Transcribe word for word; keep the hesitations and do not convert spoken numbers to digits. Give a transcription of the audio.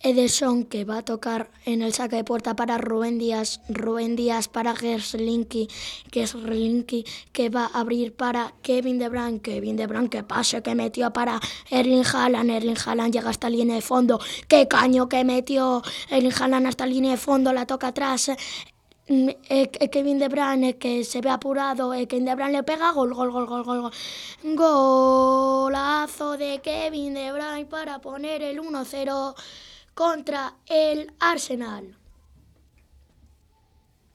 Ederson, que va a tocar en el saque de puerta para Rubén Díaz, Rubén Díaz para Gerslinki, Gerslinki que va a abrir para Kevin De Bruyne, Kevin De Bruyne que pase que metió para Erling Haaland, Erling Haaland llega hasta la línea de fondo, qué caño que metió Erling Haaland hasta la línea de fondo, la toca atrás, eh, eh, Kevin De Bruyne que se ve apurado, eh, Kevin De Bruyne le pega, gol, gol, gol, gol, gol, gol. Golazo de Kevin De Bruyne para poner el uno cero contra el Arsenal.